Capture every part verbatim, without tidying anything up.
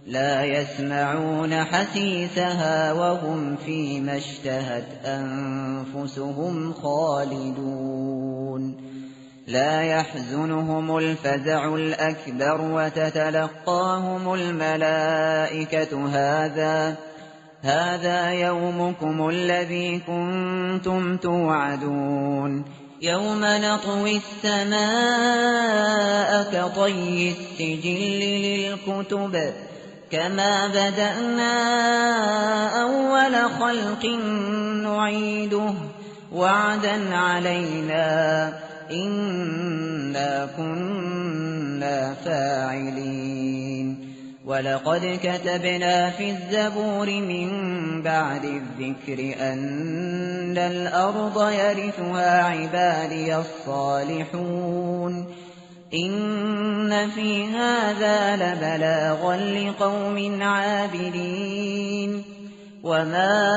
لا يسمعون حسيسها وهم فيما اشتهت أنفسهم خالدون لا يحزنهم الفزع الأكبر وتتلقاهم الملائكة هذا هذا يومكم الذي كنتم توعدون يوم نطوي السماء كطي السجل للكتب كما بدأنا أول خلق نعيده وعدا علينا إنا كنا فاعلين ولقد كتبنا في الزبور من بعد الذكر أن الأرض يرثها عبادي الصالحون إن في هذا لبلاغا لقوم عابدين وما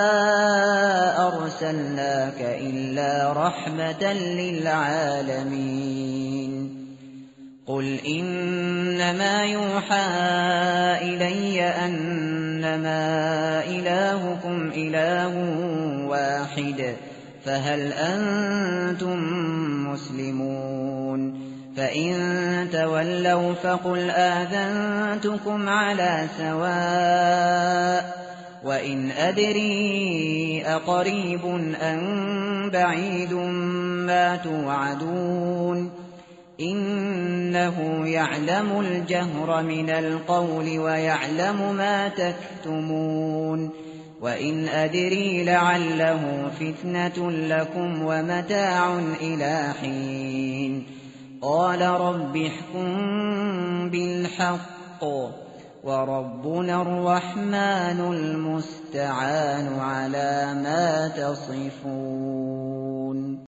أرسلناك إلا رحمة للعالمين قل إنما يوحى إلي أنما إلهكم إله واحد فهل أنتم مسلمون فإن تولوا فقل آذنتكم على سواء وإن أدري أقريب أم بعيد ما توعدون إنه يعلم الجهر من القول ويعلم ما تكتمون وإن أدري لعله فتنة لكم ومتاع إلى حين قال رب احكم بالحق وربنا الرحمن المستعان على ما تصفون.